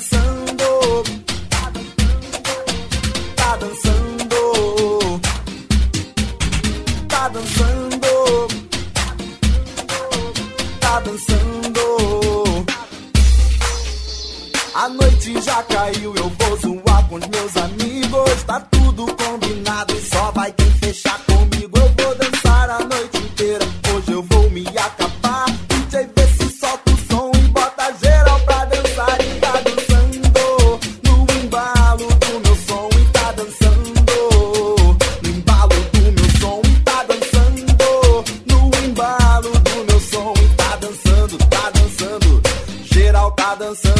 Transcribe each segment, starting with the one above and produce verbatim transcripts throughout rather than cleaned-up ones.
dançando, tá dançando, tá dançando, tá dançando. A noite já caiu, eu vou zoar com os meus amigos. Tá tudo combinado e só vai quem fechar comigo. Eu vou dançar a noite inteira, hoje eu vou me acabar. D J vê se solta o som e bota geral pra dançar. E tá dançando no embalo do meu som. E tá dançando no embalo do meu som. E tá dançando no embalo do meu som. E tá dançando, tá dançando, geral tá dançando.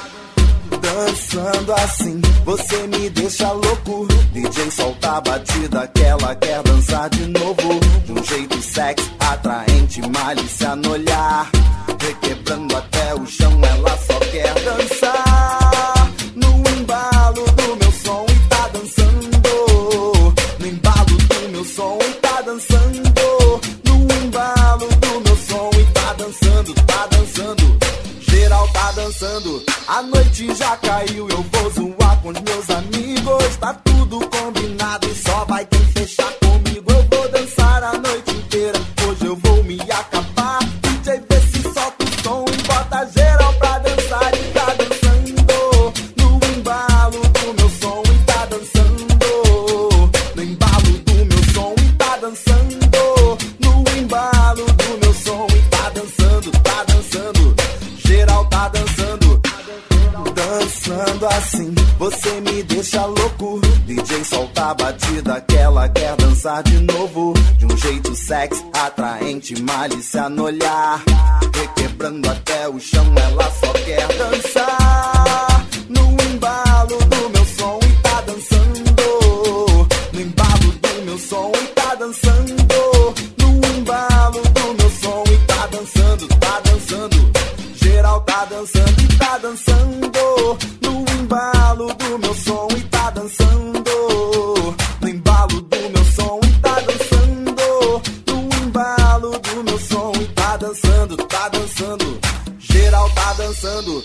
Dançando assim, você me deixa louco. D J solta a batida que ela quer dançar de novo. De um jeito sexy, atraente, malícia no olhar. Requebrando até o chão, ela só quer dançar. No embalo do meu som e tá dançando. No embalo do meu som e tá dançando. No embalo do meu som e tá dançando, tá dançando. Geral tá dançando. A noite já caiu, eu vou zoar com os meus amigos. Tá tudo combinado e só vai quem fechar comigo. Eu vou dançar a noite inteira, hoje eu vou me acabar. D J vê se solta o som e bota geral pra dançar. E tá dançando no embalo do meu som. E tá dançando no embalo do meu som. E tá dançando no embalo do meu som. E tá dançando, tá dançando, geral tá dançando. Dançando assim, você me deixa louco. D J solta a batida que ela quer dançar de novo. De um jeito sexy, atraente, malícia no olhar. Requebrando até o chão, ela só quer dançar. No embalo do meu som e tá dançando. No embalo do meu som e tá dançando. No embalo do meu som e tá dançando, tá dançando. Geral tá dançando e tá dançando. No embalo do meu som e tá dançando. No embalo do meu som e tá dançando. No embalo do meu som e tá dançando, tá dançando. Geral tá dançando.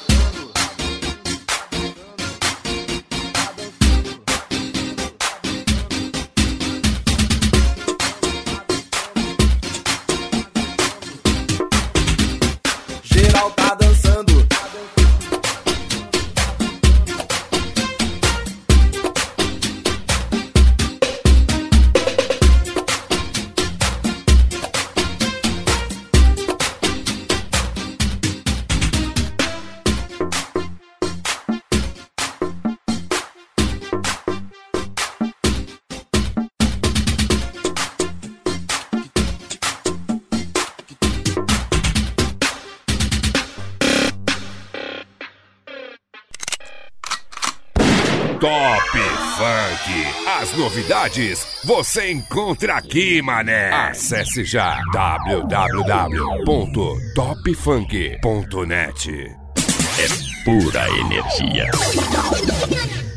Geral tá dançando. Top Funk. As novidades você encontra aqui, mané. Acesse já w w w ponto top funk ponto net. É pura energia.